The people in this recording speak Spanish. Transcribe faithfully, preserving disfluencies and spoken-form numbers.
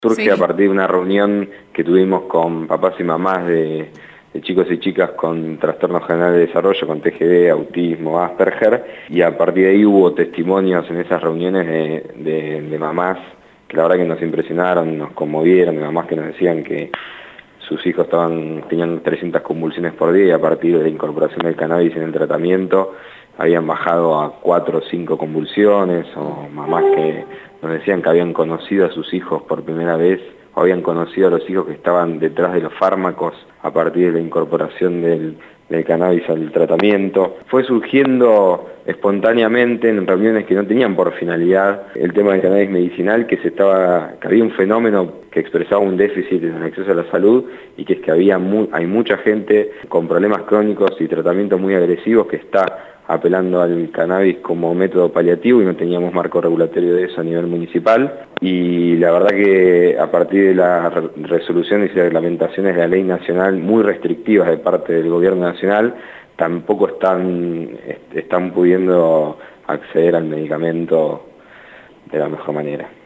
Surge Sí. a partir de una reunión que tuvimos con papás y mamás de, de chicos y chicas con trastornos generales de desarrollo, con T G D, autismo, Asperger, y a partir de ahí hubo testimonios en esas reuniones de, de, de mamás que la verdad que nos impresionaron, nos conmovieron, de mamás que nos decían que sus hijos estaban, tenían trescientas convulsiones por día y a partir de la incorporación del cannabis en el tratamiento habían bajado a cuatro o cinco convulsiones, o mamás que nos decían que habían conocido a sus hijos por primera vez, o habían conocido a los hijos que estaban detrás de los fármacos a partir de la incorporación del, del cannabis al tratamiento. Fue surgiendo espontáneamente en reuniones que no tenían por finalidad el tema del cannabis medicinal, que se estaba, que había un fenómeno que expresaba un déficit en el acceso a la salud, y que es que había muy, hay mucha gente con problemas crónicos y tratamientos muy agresivos que está apelando al cannabis como método paliativo, y no teníamos marco regulatorio de eso a nivel municipal. Y la verdad que a partir de las resoluciones y reglamentaciones de la ley nacional muy restrictivas de parte del gobierno nacional, tampoco están, están pudiendo acceder al medicamento de la mejor manera.